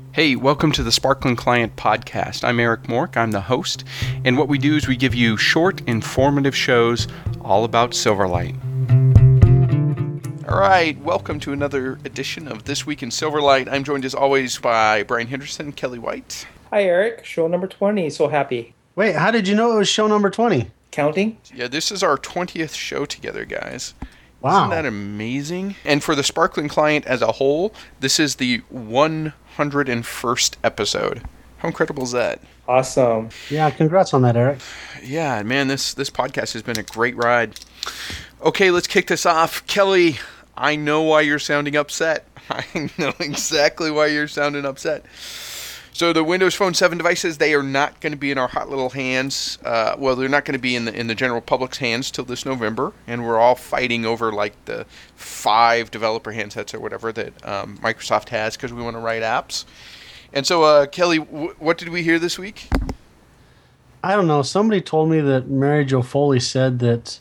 Hey, welcome to the Sparkling Client Podcast. I'm Eric Mork, I'm the host, and what we do is we give you short, informative shows all about Silverlight. All right, welcome to another edition of This Week in Silverlight. I'm joined as always by Brian Henderson, Kelly White. Hi, Eric. Show number 20. So happy. Wait, how did you know it was show number 20? Counting? Yeah, this is our 20th show together, guys. Wow. Isn't that amazing? And for the Sparkling Client as a whole, this is the 101st episode. How incredible is that? Awesome. Yeah, congrats on that, Eric. Yeah, man, this podcast has been a great ride. Okay, let's kick this off. Kelly, I know why you're sounding upset. I know exactly why you're sounding upset. So the Windows Phone 7 devices, they are not going to be in our hot little hands. Well, they're not going to be in the general public's hands till this November, and we're all fighting over like the 5 developer handsets or whatever that Microsoft has because we want to write apps. And so, Kelly, what did we hear this week? I don't know. Somebody told me that Mary Jo Foley said that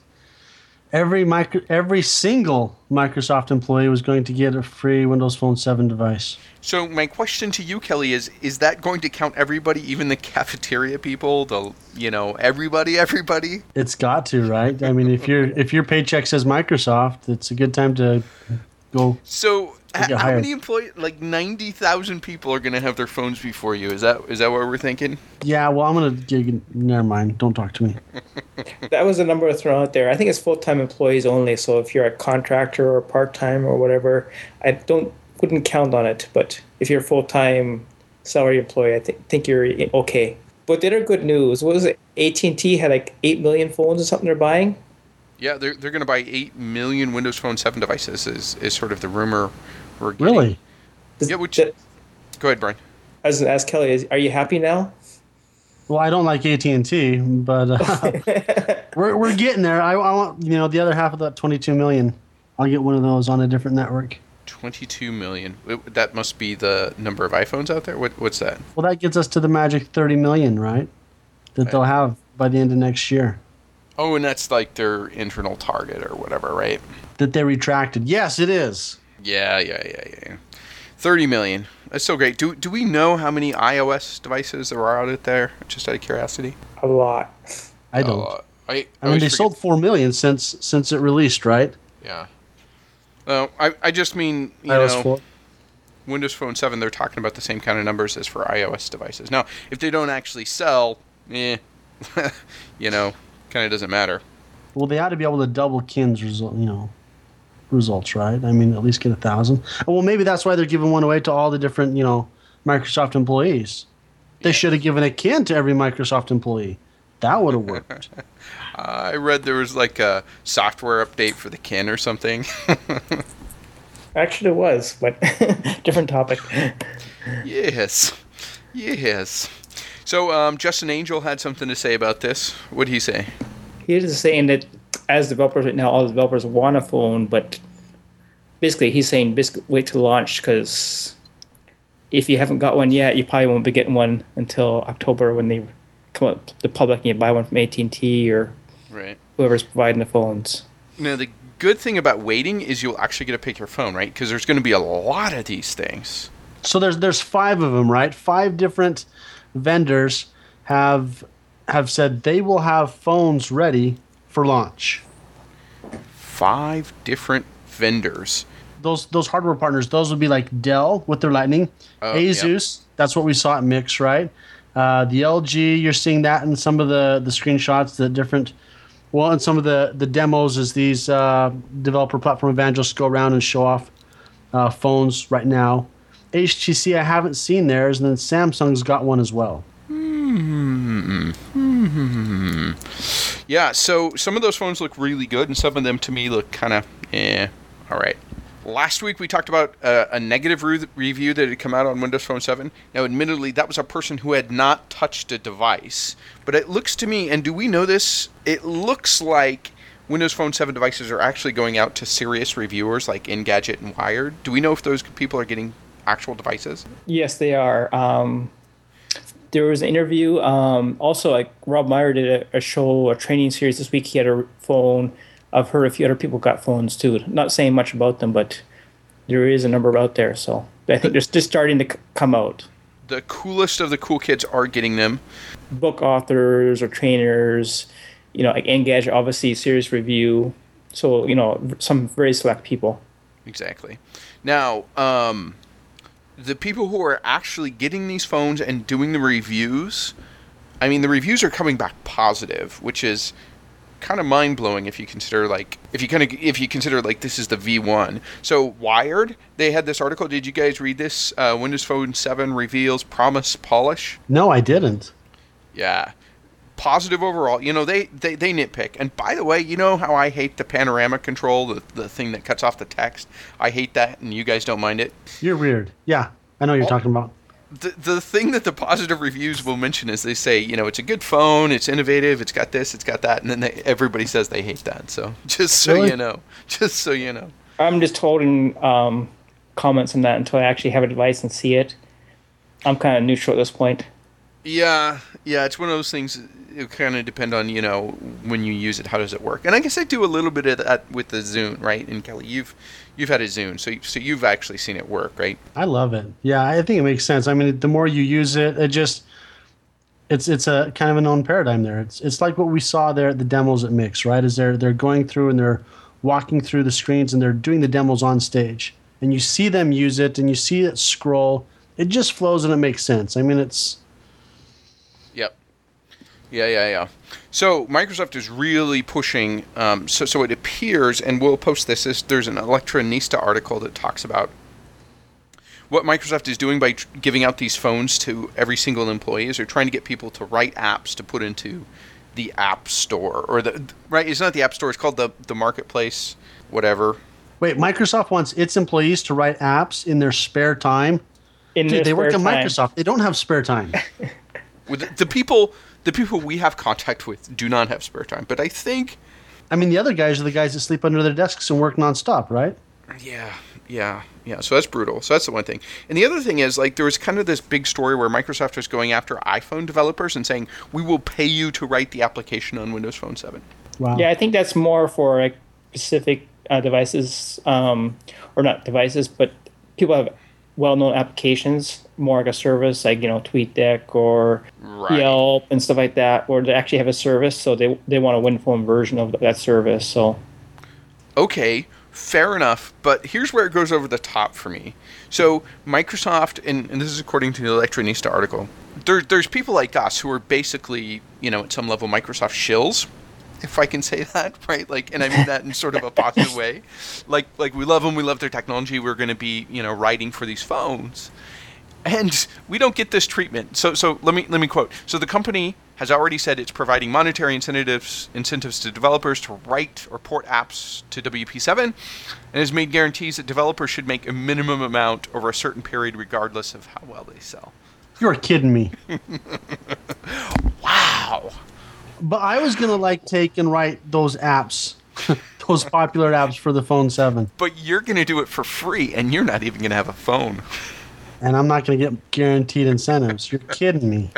every single Microsoft employee was going to get a free Windows Phone 7 device. So my question to you, Kelly, is that going to count everybody, even the cafeteria people, everybody? It's got to, right? I mean, if your paycheck says Microsoft, it's a good time to go. So how many employees, like 90,000 people are going to have their phones before you? Is that what we're thinking? Yeah, well, I'm going to, never mind. Don't talk to me. That was the number thrown out there. I think it's full-time employees only. So if you're a contractor or part-time or whatever, I wouldn't count on it. But if you're a full-time salary employee, I think you're okay. But the other good news, what was it? AT&T had like 8 million phones or something they're buying? Yeah, they're going to buy 8 million Windows Phone 7 devices is sort of the rumor we're getting. Really? Yeah, go ahead, Brian. I was going to ask Kelly, are you happy now? Well, I don't like AT&T, but we're getting there. I want, the other half of that 22 million. I'll get one of those on a different network. 22 million. That must be the number of iPhones out there? What's that? Well, that gets us to the magic 30 million, right? That they'll have by the end of next year. Oh, and that's like their internal target or whatever, right? That they retracted. Yes, it is. Yeah. 30 million. That's so great. Do we know how many iOS devices there are out there? Just out of curiosity. A lot. I don't. I mean, they sold 4 million since it released, right? Yeah. Well, I just mean, Windows Phone 7, they're talking about the same kind of numbers as for iOS devices. Now, if they don't actually sell, kind of doesn't matter. Well, they ought to be able to double Kin's results, right? I mean, at least get 1,000. Well, maybe that's why they're giving one away to all the different, Microsoft employees. They should have given a Kin to every Microsoft employee. That would have worked. I read there was like a software update for the Kin or something. Actually, it was, but different topic. Yes. So, Justin Angel had something to say about this. What did he say? He was saying that as developers right now, all the developers want a phone, but basically he's saying wait to launch because if you haven't got one yet, you probably won't be getting one until October when they come up to the public and you buy one from AT&T or whoever's providing the phones. Now, the good thing about waiting is you'll actually get to pick your phone, right? Because there's going to be a lot of these things. So there's 5 of them, right? 5 different vendors have said they will have phones ready for launch. 5 different vendors. Those hardware partners, those would be like Dell with their Lightning, Asus. Yep. That's what we saw at Mix, right? The LG, you're seeing that in some of the screenshots, and some of the demos as these developer platform evangelists go around and show off phones right now. HTC, I haven't seen theirs, and then Samsung's got one as well. Yeah, so some of those phones look really good, and some of them to me look kind of, all right. Last week we talked about a negative review that had come out on Windows Phone 7. Now, admittedly, that was a person who had not touched a device. But it looks to me, and do we know this? It looks like Windows Phone 7 devices are actually going out to serious reviewers like Engadget and Wired. Do we know if those people are getting actual devices? Yes, they are. There was an interview. Also, like Rob Meyer did a training series this week. He had a phone. I've heard a few other people got phones too. Not saying much about them, but there is a number out there. So I think they're just starting to come out. the coolest of the cool kids are getting them. Book authors or trainers, like Engadget, obviously, Serious Review. So, some very select people. Exactly. Now, the people who are actually getting these phones and doing the reviews, I mean, the reviews are coming back positive, which is kind of mind blowing if you consider if you consider this is the V1. So Wired, they had this article. Did you guys read this? Windows Phone 7 reveals promise polish. No, I didn't. Yeah. Positive overall. They nitpick. And by the way, you know how I hate the panorama control, the thing that cuts off the text? I hate that, and you guys don't mind it. You're weird. Yeah, I know what you're talking about. The thing that the positive reviews will mention is they say, it's a good phone, it's innovative, it's got this, it's got that, and then everybody says they hate that. So just so you know. I'm just holding comments on that until I actually have a device and see it. I'm kind of neutral at this point. Yeah, it's one of those things. It kind of depend on when you use it, how does it work? And I guess I do a little bit of that with the Zune, right? And Kelly, you've had a Zune, so you've actually seen it work, right? I love it. Yeah, I think it makes sense. I mean, the more you use it, it's a kind of a known paradigm there. It's like what we saw there at the demos at Mix, right? Is they're going through and they're walking through the screens and they're doing the demos on stage, and you see them use it and you see it scroll. It just flows and it makes sense. I mean, it's. Yep. Yeah. So Microsoft is really pushing. So it appears, and we'll post this. There's an Electronista article that talks about what Microsoft is doing by giving out these phones to every single employee. Is they're trying to get people to write apps to put into the App Store, or right? It's not the App Store. It's called the Marketplace, whatever. Wait, Microsoft wants its employees to write apps in their spare time. Dude, they work at Microsoft. They don't have spare time. The people we have contact with do not have spare time. But I think... I mean, the other guys are the guys that sleep under their desks and work nonstop, right? Yeah. So that's brutal. So that's the one thing. And the other thing is, there was kind of this big story where Microsoft was going after iPhone developers and saying, we will pay you to write the application on Windows Phone 7. Wow. Yeah, I think that's more for specific devices, or not devices, but people have well-known applications, more like a service, like TweetDeck or Yelp and stuff like that, where they actually have a service, so they want a WinPhone version of that service. So, okay, fair enough, but here's where it goes over the top for me. So Microsoft, and this is according to the Electronista article, there's people like us who are basically, at some level Microsoft shills, if I can say that, right? And I mean that in sort of a positive way. Like we love them, we love their technology, we're going to be, writing for these phones. And we don't get this treatment. So let me quote. So the company has already said it's providing monetary incentives to developers to write or port apps to WP7, and has made guarantees that developers should make a minimum amount over a certain period regardless of how well they sell. You're kidding me. Wow. But I was going to take and write those apps, those popular apps for the Phone 7. But you're going to do it for free, and you're not even going to have a phone. And I'm not going to get guaranteed incentives. You're kidding me.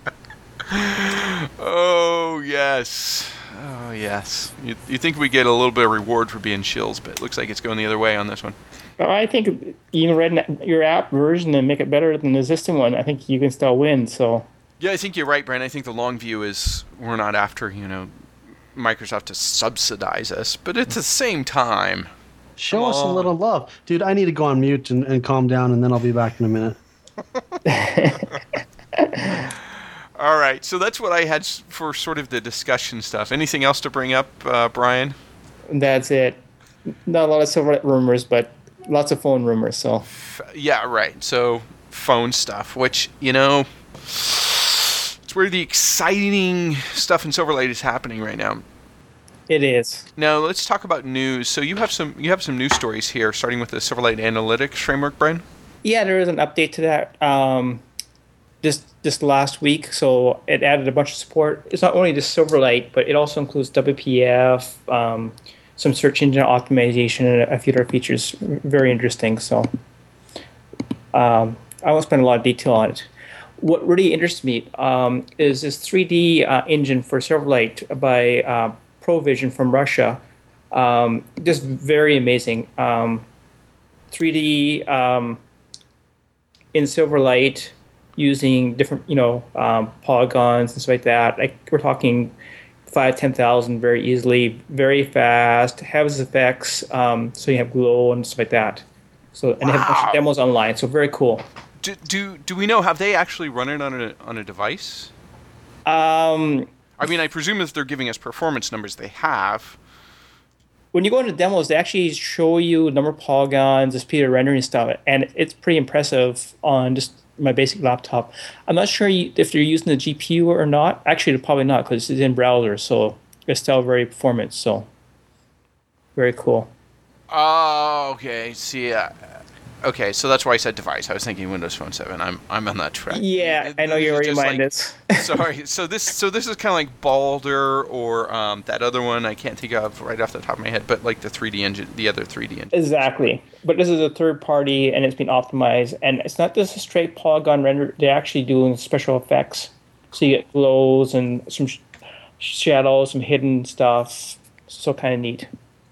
Oh, yes. You think we get a little bit of reward for being shills, but it looks like it's going the other way on this one. I think even writing your app version and make it better than the existing one, I think you can still win, so... Yeah, I think you're right, Brent. I think the long view is we're not after, Microsoft to subsidize us, but at the same time... Show us a little love. Dude, I need to go on mute and calm down, and then I'll be back in a minute. All right, so that's what I had for sort of the discussion stuff. Anything else to bring up, Brian? That's it. Not a lot of Silverlight rumors, but lots of phone rumors, so... Yeah, right. So, phone stuff, which, it's where the exciting stuff in Silverlight is happening right now. It is. Now let's talk about news. So you have some news stories here, starting with the Silverlight Analytics framework, Brian. Yeah, there is an update to that just last week. So it added a bunch of support. It's not only just Silverlight, but it also includes WPF, some search engine optimization, and a few other features. Very interesting. So I won't spend a lot of detail on it. What really interests me is this 3D engine for Silverlight by Provision from Russia. Just very amazing. 3D in Silverlight using different, polygons and stuff like that. Like we're talking 5,000-10,000 very easily, very fast, has effects, so you have glow and stuff like that. So and they have a bunch of demos online, so very cool. Do we know, have they actually run it on a device? I mean, I presume if they're giving us performance numbers, they have. When you go into demos, they actually show you a number of polygons, the speed of rendering stuff, and it's pretty impressive on just my basic laptop. I'm not sure if they're using the GPU or not. Actually, they're probably not because it's in browser, so it's still very performant. So, very cool. Oh, okay. See, okay, so that's why I said device. I was thinking Windows Phone 7. I'm on that track. Yeah, I know you already mind it. Sorry. So this is kind of like Balder or that other one I can't think of right off the top of my head, but like the 3D engine, the other 3D engine. Exactly. But this is a third party, and it's been optimized, and it's not just a straight polygon render. They're actually doing special effects, so you get glows and some shadows, some hidden stuff. So kind of neat.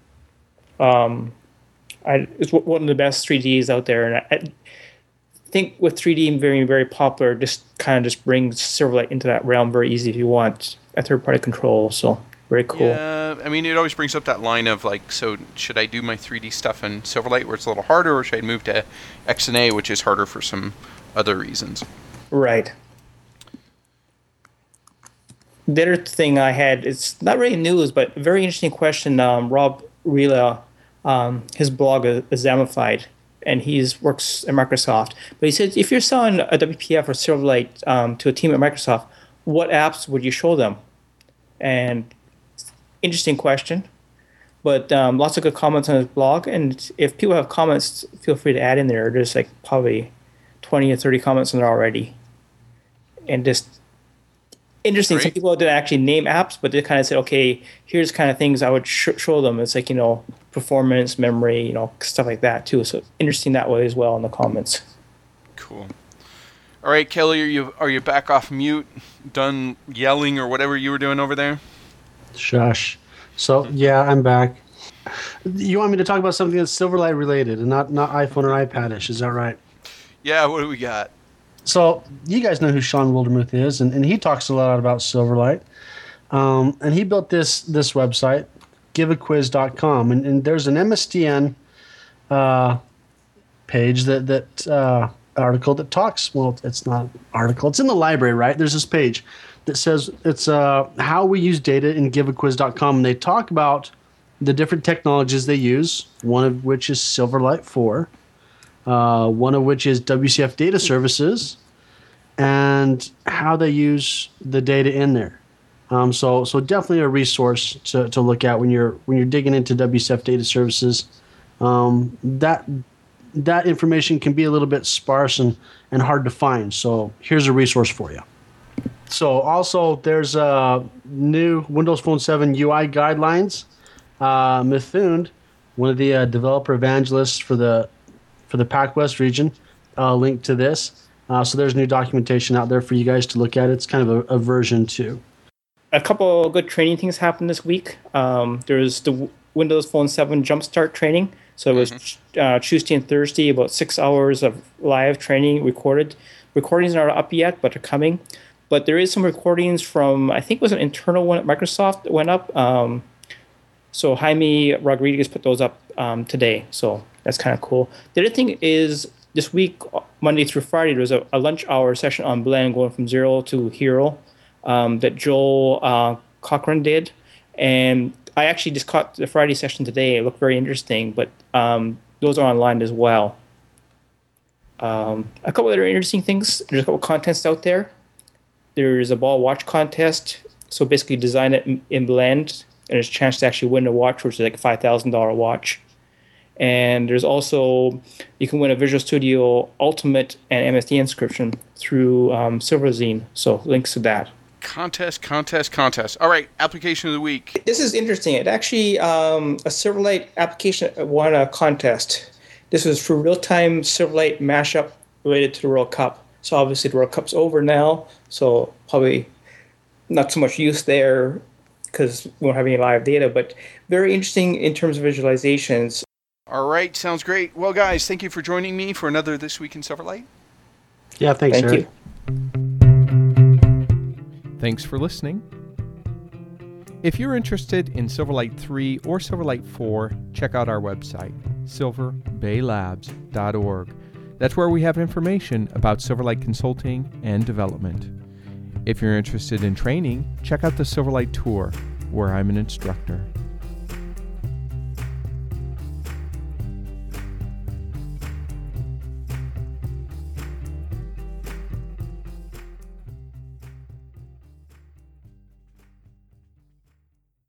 It's one of the best 3Ds out there, and I think with 3D very, very popular, just brings Silverlight into that realm very easy if you want a third-party control. So very cool. Yeah, I mean, it always brings up that line of like, so should I do my 3D stuff in Silverlight where it's a little harder, or should I move to XNA, which is harder for some other reasons? Right. The other thing I had, it's not really news, but a very interesting question. Rob Rila, his blog is Zamified, and he works at Microsoft. But he said, if you're selling a WPF or Silverlight to a team at Microsoft, what apps would you show them? And interesting question, but lots of good comments on his blog. And if people have comments, feel free to add in there. There's like probably 20 or 30 comments in there already. And just interesting. Great. Some people didn't actually name apps, but they kind of said, okay, here's kind of things I would show them. It's like, performance, memory, stuff like that too. So interesting that way as well in the comments. Cool. All right, Kelly, are you back off mute? Done yelling or whatever you were doing over there? Shush. So yeah, I'm back. You want me to talk about something that's Silverlight related and not iPhone or iPad-ish? Is that right? Yeah. What do we got? So you guys know who Sean Wildermuth is, and he talks a lot about Silverlight. And he built this website, giveaquiz.com, and there's an MSDN page that article that talks. Well, it's not an article. It's in the library, right? There's this page that says it's how we use data in giveaquiz.com, and they talk about the different technologies they use. One of which is Silverlight 4. One of which is WCF Data Services, and how they use the data in there. So definitely a resource to look at when you're digging into WCF Data Services. That information can be a little bit sparse and hard to find. So here's a resource for you. So also there's new Windows Phone 7 UI guidelines. Mithund, one of the developer evangelists for the Pac West region, linked to this. So there's new documentation out there for you guys to look at. It's kind of a version 2. A couple good training things happened this week. There's the Windows Phone 7 Jumpstart training. So it was Tuesday and Thursday, about 6 hours of live training recorded. Recordings aren't up yet, but they're coming. But there is some recordings from, I think it was an internal one at Microsoft that went up. So Jaime Rodriguez put those up today. So that's kind of cool. The other thing is this week, Monday through Friday, there was a lunch hour session on Blend going from zero to hero that Joel Cochran did. And I actually just caught the Friday session today. It looked very interesting, but those are online as well. A couple other interesting things. There's a couple contests out there. There's a ball watch contest. So basically design it in Blend, and there's a chance to actually win a watch, which is like a $5,000 watch. And there's also, you can win a Visual Studio Ultimate and MSD inscription through Silverzine. So links to that. Contest. All right, application of the week. This is interesting. It actually, a Silverlight application won a contest. This was for real-time Silverlight mashup related to the World Cup. So obviously the World Cup's over now, so probably not so much use there because we won't have any live data, but very interesting in terms of visualizations. All right, sounds great. Well, guys, thank you for joining me for another This Week in Silverlight. Yeah, thanks, Eric. Thank you. Thanks for listening. If you're interested in Silverlight 3 or Silverlight 4, check out our website, silverbaylabs.org. That's where we have information about Silverlight consulting and development. If you're interested in training, check out the Silverlight Tour, where I'm an instructor.